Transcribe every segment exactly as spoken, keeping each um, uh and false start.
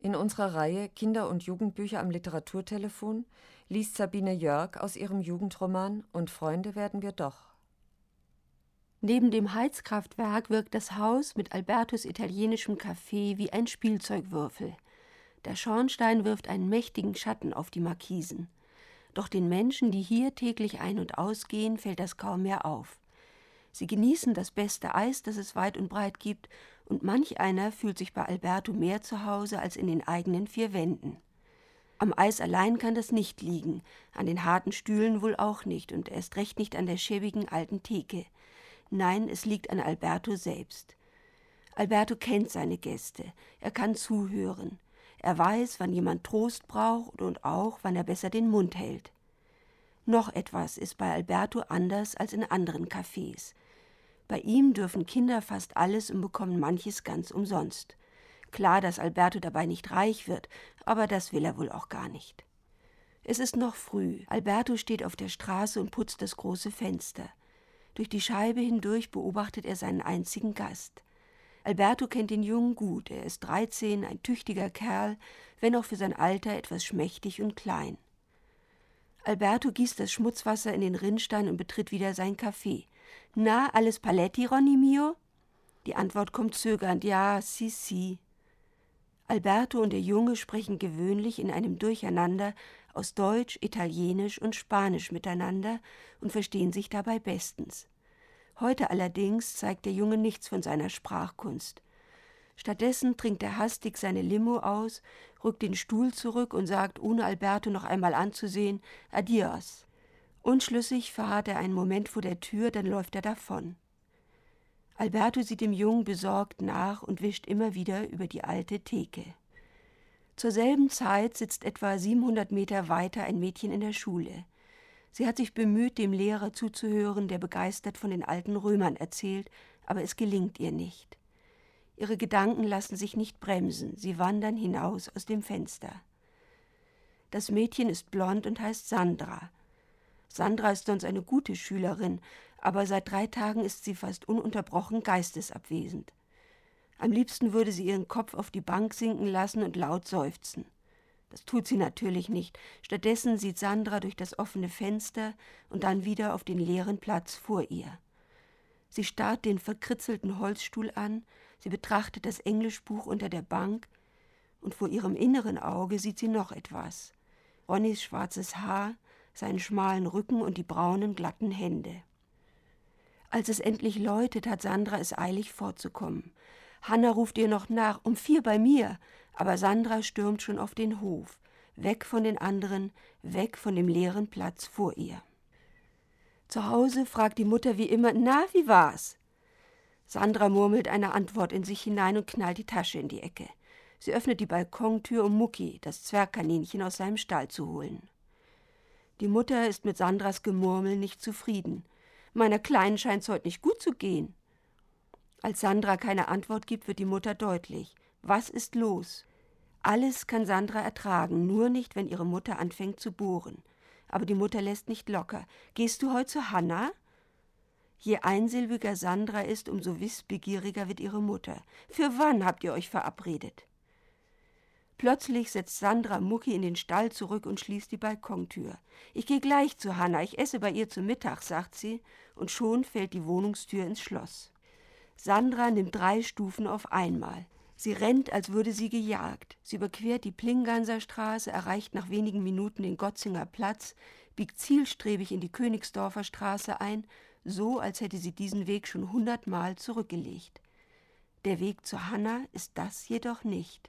In unserer Reihe Kinder- und Jugendbücher am Literaturtelefon liest Sabine Jörg aus ihrem Jugendroman Und Freunde werden wir doch. Neben dem Heizkraftwerk wirkt das Haus mit Albertos italienischem Café wie ein Spielzeugwürfel. Der Schornstein wirft einen mächtigen Schatten auf die Markisen. Doch den Menschen, die hier täglich ein- und ausgehen, fällt das kaum mehr auf. Sie genießen das beste Eis, das es weit und breit gibt, und manch einer fühlt sich bei Alberto mehr zu Hause als in den eigenen vier Wänden. Am Eis allein kann das nicht liegen, an den harten Stühlen wohl auch nicht und erst recht nicht an der schäbigen alten Theke. Nein, es liegt an Alberto selbst. Alberto kennt seine Gäste, er kann zuhören. Er weiß, wann jemand Trost braucht und auch, wann er besser den Mund hält. Noch etwas ist bei Alberto anders als in anderen Cafés. Bei ihm dürfen Kinder fast alles und bekommen manches ganz umsonst. Klar, dass Alberto dabei nicht reich wird, aber das will er wohl auch gar nicht. Es ist noch früh. Alberto steht auf der Straße und putzt das große Fenster. Durch die Scheibe hindurch beobachtet er seinen einzigen Gast. Alberto kennt den Jungen gut, er ist dreizehn, ein tüchtiger Kerl, wenn auch für sein Alter etwas schmächtig und klein. Alberto gießt das Schmutzwasser in den Rinnstein und betritt wieder sein Café. »Na, alles Paletti, Ronny mio?« Die Antwort kommt zögernd, »Ja, si, si.« Alberto und der Junge sprechen gewöhnlich in einem Durcheinander aus Deutsch, Italienisch und Spanisch miteinander und verstehen sich dabei bestens. Heute allerdings zeigt der Junge nichts von seiner Sprachkunst. Stattdessen trinkt er hastig seine Limo aus, rückt den Stuhl zurück und sagt, ohne Alberto noch einmal anzusehen, »Adios«. Unschlüssig verharrt er einen Moment vor der Tür, dann läuft er davon. Alberto sieht dem Jungen besorgt nach und wischt immer wieder über die alte Theke. Zur selben Zeit sitzt etwa siebenhundert Meter weiter ein Mädchen in der Schule. Sie hat sich bemüht, dem Lehrer zuzuhören, der begeistert von den alten Römern erzählt, aber es gelingt ihr nicht. Ihre Gedanken lassen sich nicht bremsen, sie wandern hinaus aus dem Fenster. Das Mädchen ist blond und heißt Sandra. Sandra ist sonst eine gute Schülerin, aber seit drei Tagen ist sie fast ununterbrochen geistesabwesend. Am liebsten würde sie ihren Kopf auf die Bank sinken lassen und laut seufzen. Das tut sie natürlich nicht. Stattdessen sieht Sandra durch das offene Fenster und dann wieder auf den leeren Platz vor ihr. Sie starrt den verkritzelten Holzstuhl an, sie betrachtet das Englischbuch unter der Bank und vor ihrem inneren Auge sieht sie noch etwas. Ronnys schwarzes Haar, seinen schmalen Rücken und die braunen, glatten Hände. Als es endlich läutet, hat Sandra es eilig fortzukommen. Hanna ruft ihr noch nach, um vier bei mir, aber Sandra stürmt schon auf den Hof, weg von den anderen, weg von dem leeren Platz vor ihr. Zu Hause fragt die Mutter wie immer, »Na, wie war's?« Sandra murmelt eine Antwort in sich hinein und knallt die Tasche in die Ecke. Sie öffnet die Balkontür, um Mucki, das Zwergkaninchen, aus seinem Stall zu holen. Die Mutter ist mit Sandras Gemurmel nicht zufrieden. »Meiner Kleinen scheint's heute nicht gut zu gehen.« Als Sandra keine Antwort gibt, wird die Mutter deutlich. Was ist los? Alles kann Sandra ertragen, nur nicht, wenn ihre Mutter anfängt zu bohren. Aber die Mutter lässt nicht locker. »Gehst du heute zu Hanna?« Je einsilbiger Sandra ist, umso wissbegieriger wird ihre Mutter. »Für wann habt ihr euch verabredet?« Plötzlich setzt Sandra Mucki in den Stall zurück und schließt die Balkontür. »Ich gehe gleich zu Hanna, ich esse bei ihr zu Mittag«, sagt sie, und schon fällt die Wohnungstür ins Schloss. Sandra nimmt drei Stufen auf einmal. Sie rennt, als würde sie gejagt. Sie überquert die Plinganser Straße, erreicht nach wenigen Minuten den Gotzinger Platz, biegt zielstrebig in die Königsdorfer Straße ein, so als hätte sie diesen Weg schon hundertmal zurückgelegt. Der Weg zu Hanna ist das jedoch nicht.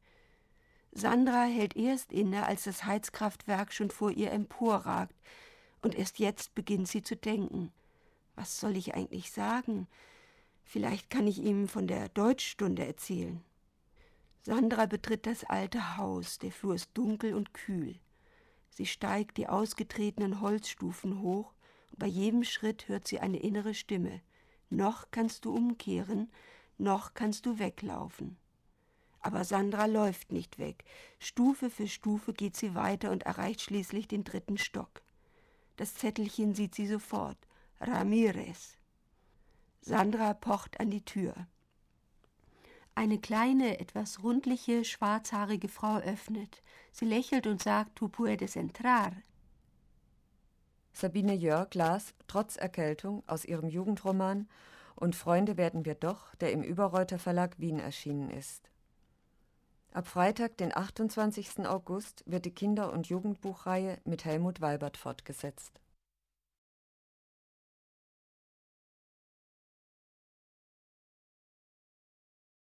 Sandra hält erst inne, als das Heizkraftwerk schon vor ihr emporragt, und erst jetzt beginnt sie zu denken. Was soll ich eigentlich sagen? Vielleicht kann ich ihm von der Deutschstunde erzählen. Sandra betritt das alte Haus, der Flur ist dunkel und kühl. Sie steigt die ausgetretenen Holzstufen hoch, und bei jedem Schritt hört sie eine innere Stimme. Noch kannst du umkehren, noch kannst du weglaufen. Aber Sandra läuft nicht weg. Stufe für Stufe geht sie weiter und erreicht schließlich den dritten Stock. Das Zettelchen sieht sie sofort. Ramirez. Sandra pocht an die Tür. Eine kleine, etwas rundliche, schwarzhaarige Frau öffnet. Sie lächelt und sagt, "Tu puedes entrar." Sabine Jörg las, trotz Erkältung, aus ihrem Jugendroman "Und Freunde werden wir doch", der im Überreuter Verlag Wien erschienen ist. Ab Freitag, den achtundzwanzigsten August, wird die Kinder- und Jugendbuchreihe mit Helmut Weibert fortgesetzt.